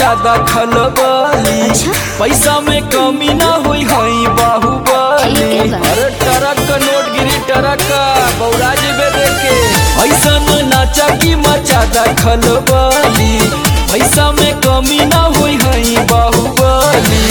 ज्यादा खलबली। अच्छा? पैसा में कमी ना हुई हई बाहुबली। ठीक है बा। अरे टरक का नोट गिरी टरक का बौरा जेबे देखे ऐसा नाचा की मचा दा खलबली। पैसा में कमी ना हुई हई बाहुबली।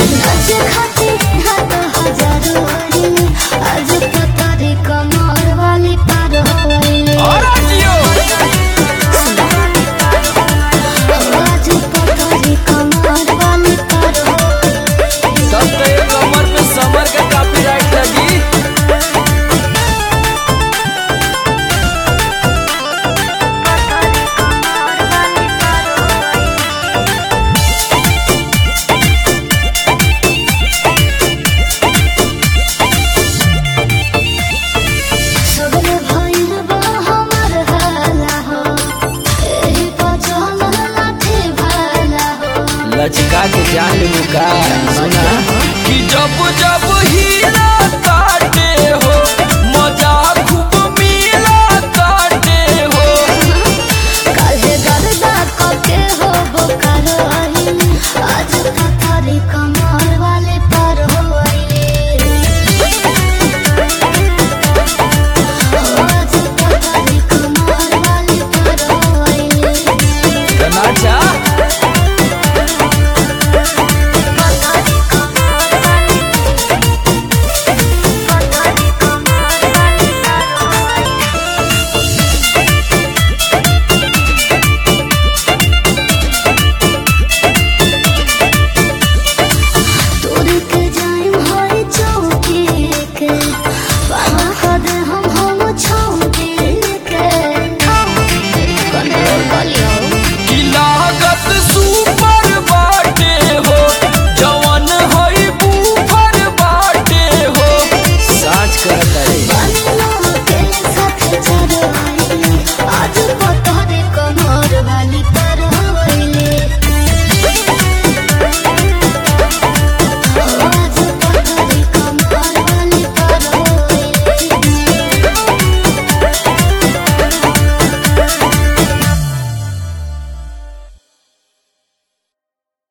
लचका के जान लुका सुना कि जब जब